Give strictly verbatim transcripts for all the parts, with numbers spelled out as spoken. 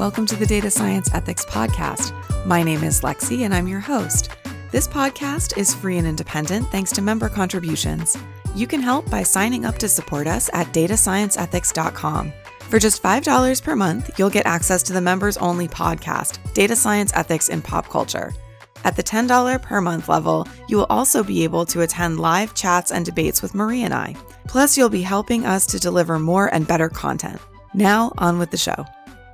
welcome to the Data Science Ethics Podcast. My name is Lexi and I'm your host. This podcast is free and independent thanks to member contributions. You can help by signing up to support us at data science ethics dot com. For just five dollars per month, you'll get access to the members-only podcast, Data Science Ethics in Pop Culture. At the ten dollars per month level, you will also be able to attend live chats and debates with Marie and I. Plus, you'll be helping us to deliver more and better content. Now, on with the show.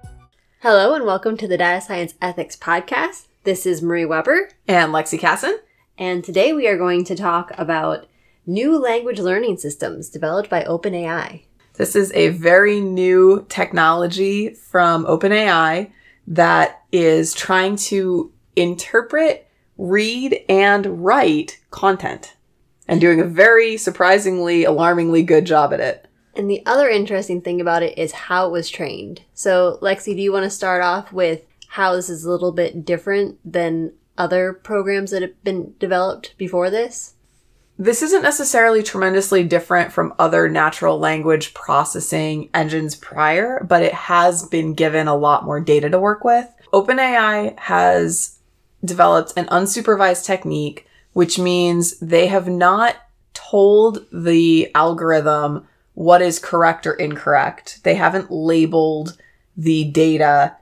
Hello, and welcome to the Data Science Ethics Podcast. This is Marie Weber. And Lexi Casson. And today we are going to talk about new language learning systems developed by OpenAI. This is a very new technology from OpenAI that is trying to interpret, read, and write content, and doing a very surprisingly, alarmingly good job at it. And the other interesting thing about it is how it was trained. So, Lexi, do you want to start off with how this is a little bit different than other programs that have been developed before this? This isn't necessarily tremendously different from other natural language processing engines prior, but it has been given a lot more data to work with. OpenAI has developed an unsupervised technique, which means they have not told the algorithm what is correct or incorrect. They haven't labeled the data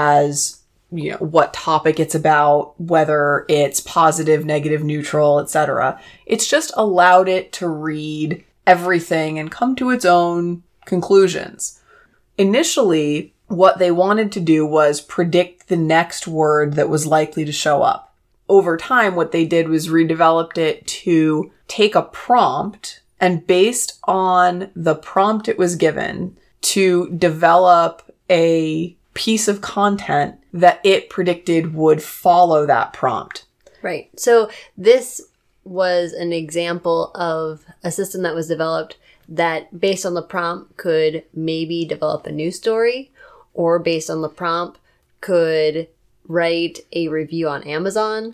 as, you know, what topic it's about, whether it's positive, negative, neutral, et cetera. It's just allowed it to read everything and come to its own conclusions. Initially, what they wanted to do was predict the next word that was likely to show up. Over time, what they did was redeveloped it to take a prompt and based on the prompt it was given to develop a piece of content that it predicted would follow that prompt. Right. So this was an example of a system that was developed that based on the prompt could maybe develop a news story, or based on the prompt could write a review on Amazon,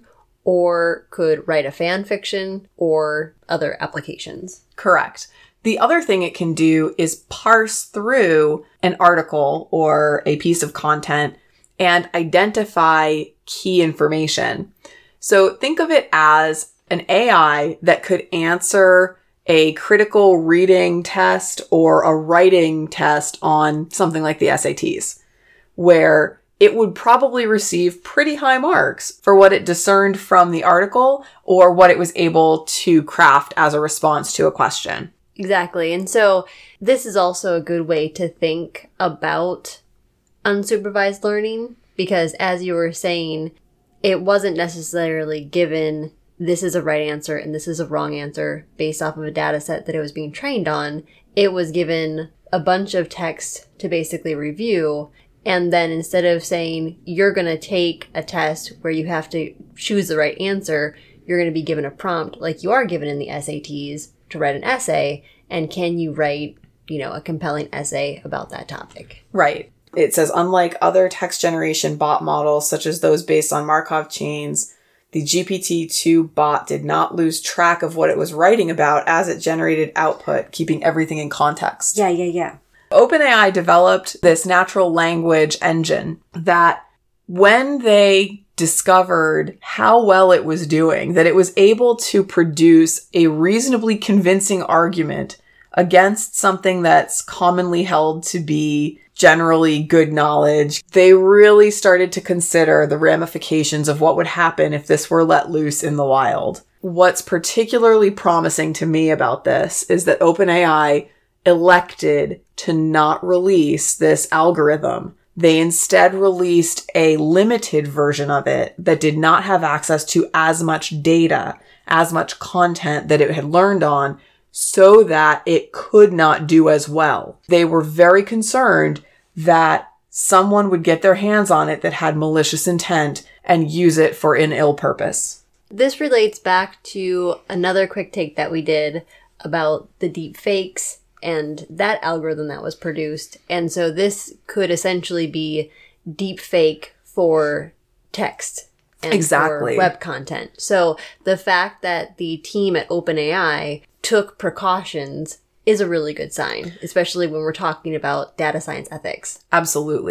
or could write a fan fiction or other applications. Correct. The other thing it can do is parse through an article or a piece of content and identify key information. So think of it as an A I that could answer a critical reading test or a writing test on something like the S A Ts, where it would probably receive pretty high marks for what it discerned from the article or what it was able to craft as a response to a question. Exactly. And so this is also a good way to think about unsupervised learning, because as you were saying, it wasn't necessarily given this is a right answer and this is a wrong answer based off of a data set that it was being trained on. It was given a bunch of text to basically review. And then instead of saying you're going to take a test where you have to choose the right answer, you're going to be given a prompt like you are given in the S A Ts to write an essay. And can you write, you know, a compelling essay about that topic? Right. It says, unlike other text generation bot models, such as those based on Markov chains, the G P T two bot did not lose track of what it was writing about as it generated output, keeping everything in context. Yeah, yeah, yeah. OpenAI developed this natural language engine that when they discovered how well it was doing, that it was able to produce a reasonably convincing argument against something that's commonly held to be generally good knowledge, they really started to consider the ramifications of what would happen if this were let loose in the wild. What's particularly promising to me about this is that OpenAI elected to not release this algorithm. They instead released a limited version of it that did not have access to as much data, as much content that it had learned on, so that it could not do as well. They were very concerned that someone would get their hands on it that had malicious intent and use it for an ill purpose. This relates back to another quick take that we did about the deep fakes and that algorithm that was produced. And so this could essentially be deep fake for text and exactly. for web content. So the fact that the team at OpenAI took precautions is a really good sign, especially when we're talking about data science ethics. Absolutely.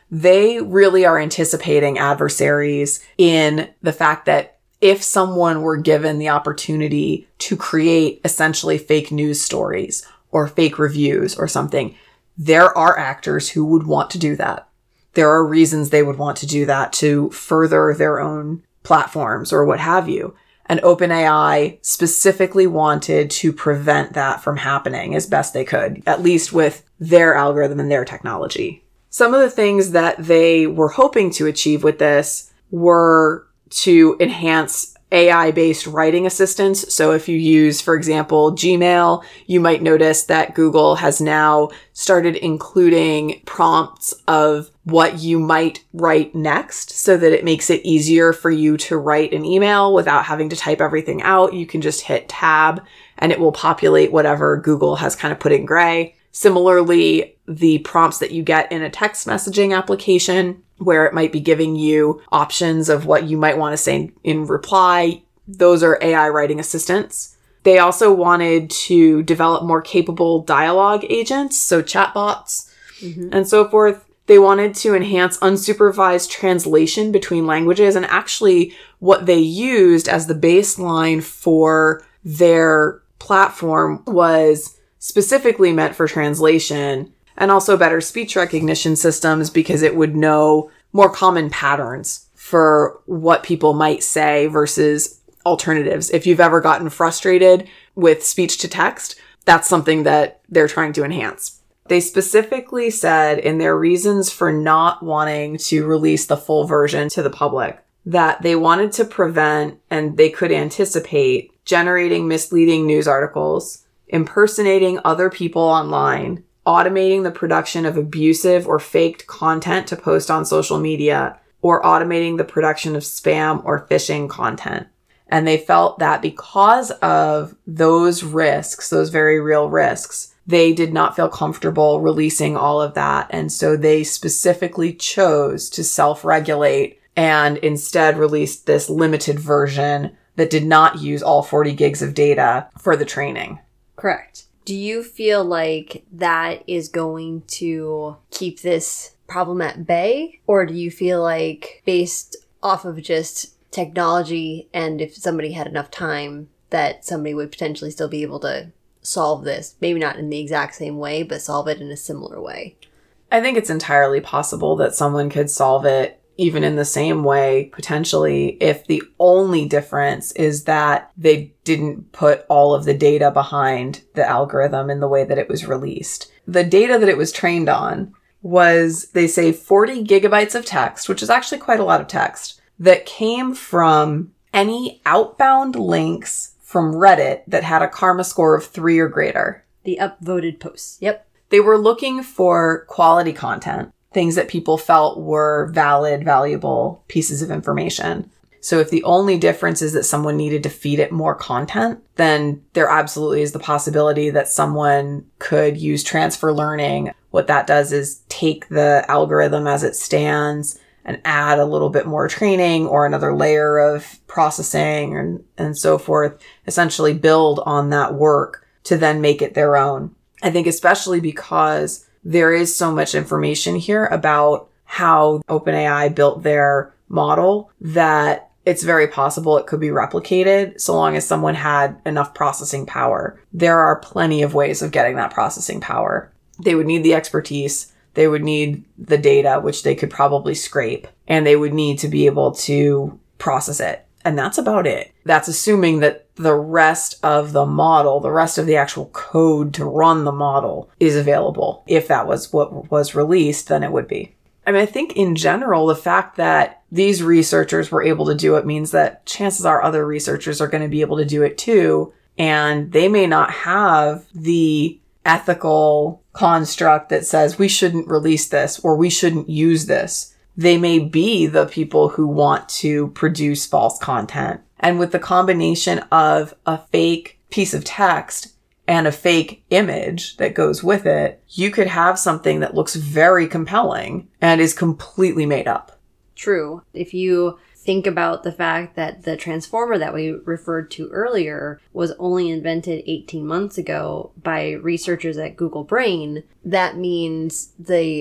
They really are anticipating adversaries in the fact that if someone were given the opportunity to create essentially fake news stories or fake reviews or something, there are actors who would want to do that. There are reasons they would want to do that to further their own platforms or what have you. And OpenAI specifically wanted to prevent that from happening as best they could, at least with their algorithm and their technology. Some of the things that they were hoping to achieve with this were to enhance A I-based writing assistance. So if you use, for example, Gmail, you might notice that Google has now started including prompts of what you might write next so that it makes it easier for you to write an email without having to type everything out. You can just hit tab and it will populate whatever Google has kind of put in gray. Similarly, the prompts that you get in a text messaging application where it might be giving you options of what you might want to say in reply, those are A I writing assistants. They also wanted to develop more capable dialogue agents, so chatbots mm-hmm. and so forth. They wanted to enhance unsupervised translation between languages, and actually what they used as the baseline for their platform was specifically meant for translation and also better speech recognition systems because it would know more common patterns for what people might say versus alternatives. If you've ever gotten frustrated with speech to text, that's something that they're trying to enhance. They specifically said in their reasons for not wanting to release the full version to the public that they wanted to prevent, and they could anticipate, generating misleading news articles, impersonating other people online, automating the production of abusive or faked content to post on social media, or automating the production of spam or phishing content. And they felt that because of those risks, those very real risks, they did not feel comfortable releasing all of that. And so they specifically chose to self-regulate and instead released this limited version that did not use all forty gigs of data for the training. Correct. Do you feel like that is going to keep this problem at bay? Or do you feel like based off of just technology and if somebody had enough time that somebody would potentially still be able to solve this? Maybe not in the exact same way, but solve it in a similar way. I think it's entirely possible that someone could solve it even in the same way, potentially, if the only difference is that they didn't put all of the data behind the algorithm in the way that it was released. The data that it was trained on was, they say, forty gigabytes of text, which is actually quite a lot of text, that came from any outbound links from Reddit that had a karma score of three or greater. The upvoted posts. Yep. They were looking for quality content, things that people felt were valid, valuable pieces of information. So if the only difference is that someone needed to feed it more content, then there absolutely is the possibility that someone could use transfer learning. What that does is take the algorithm as it stands and add a little bit more training or another layer of processing and, and so forth, essentially build on that work to then make it their own. I think especially because there is so much information here about how OpenAI built their model that it's very possible it could be replicated so long as someone had enough processing power. There are plenty of ways of getting that processing power. They would need the expertise. They would need the data, which they could probably scrape, and they would need to be able to process it. And that's about it. That's assuming that the rest of the model, the rest of the actual code to run the model is available. If that was what was released, then it would be. I mean, I think in general, the fact that these researchers were able to do it means that chances are other researchers are going to be able to do it too. And they may not have the ethical construct that says we shouldn't release this or we shouldn't use this. They may be the people who want to produce false content. And with the combination of a fake piece of text and a fake image that goes with it, you could have something that looks very compelling and is completely made up. True. If you think about the fact that the transformer that we referred to earlier was only invented eighteen months ago by researchers at Google Brain, that means the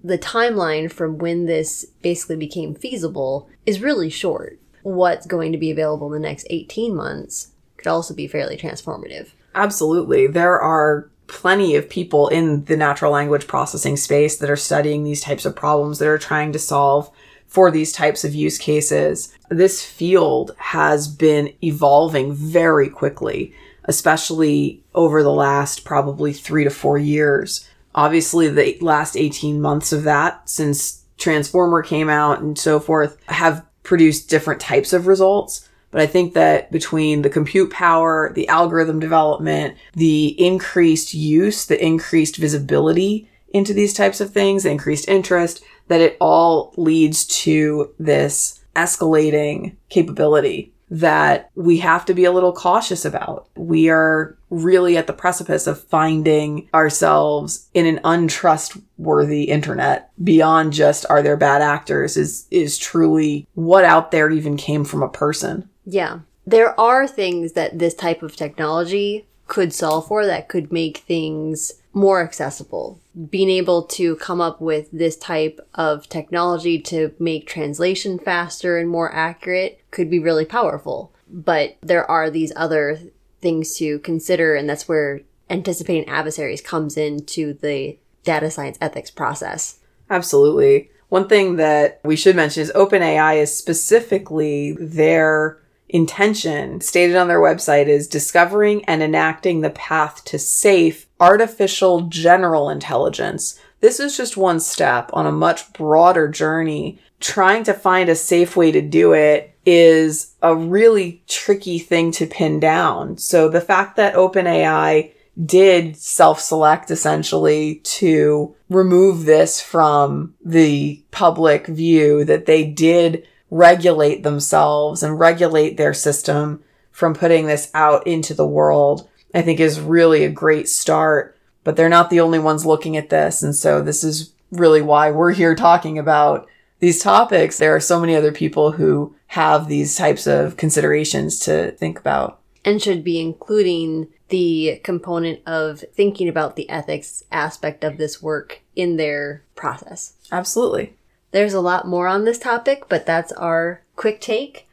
the timeline from when this basically became feasible is really short. What's going to be available in the next eighteen months could also be fairly transformative. Absolutely. There are plenty of people in the natural language processing space that are studying these types of problems, that are trying to solve for these types of use cases. This field has been evolving very quickly, especially over the last probably three to four years. Obviously, the last eighteen months of that, since Transformer came out and so forth, have produced different types of results. But I think that between the compute power, the algorithm development, the increased use, the increased visibility into these types of things, the increased interest, that it all leads to this escalating capability that we have to be a little cautious about. We are really at the precipice of finding ourselves in an untrustworthy internet. Beyond just, are there bad actors, is is truly what out there even came from a person. Yeah. There are things that this type of technology could solve for that could make things more accessible. Being able to come up with this type of technology to make translation faster and more accurate could be really powerful. But there are these other things to consider, and that's where anticipating adversaries comes into the data science ethics process. Absolutely. One thing that we should mention is OpenAI is specifically their intention, stated on their website, is discovering and enacting the path to safe artificial general intelligence. This is just one step on a much broader journey. Trying to find a safe way to do it is a really tricky thing to pin down. So the fact that OpenAI did self-select essentially to remove this from the public view, that they did regulate themselves and regulate their system from putting this out into the world, I think is really a great start. But they're not the only ones looking at this. And so this is really why we're here talking about these topics. There are so many other people who have these types of considerations to think about. And should be including the component of thinking about the ethics aspect of this work in their process. Absolutely. There's a lot more on this topic, but that's our quick take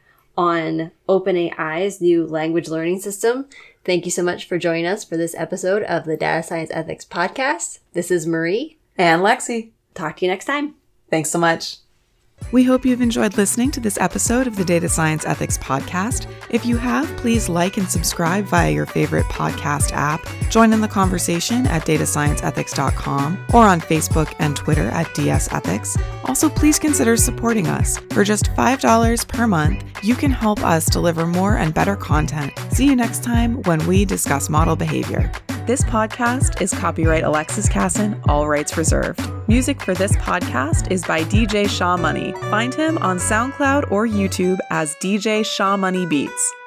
on OpenAI's new language learning system. Thank you so much for joining us for this episode of the Data Science Ethics Podcast. This is Marie. And Lexi. Talk to you next time. Thanks so much. We hope you've enjoyed listening to this episode of the Data Science Ethics Podcast. If you have, please like and subscribe via your favorite podcast app. Join in the conversation at data science ethics dot com or on Facebook and Twitter at D S Ethics. Also, please consider supporting us. For just five dollars per month, you can help us deliver more and better content. See you next time when we discuss model behavior. This podcast is copyright Alexis Casson, all rights reserved. Music for this podcast is by D J Shaw Money. Find him on SoundCloud or YouTube as D J Shaw Money Beats.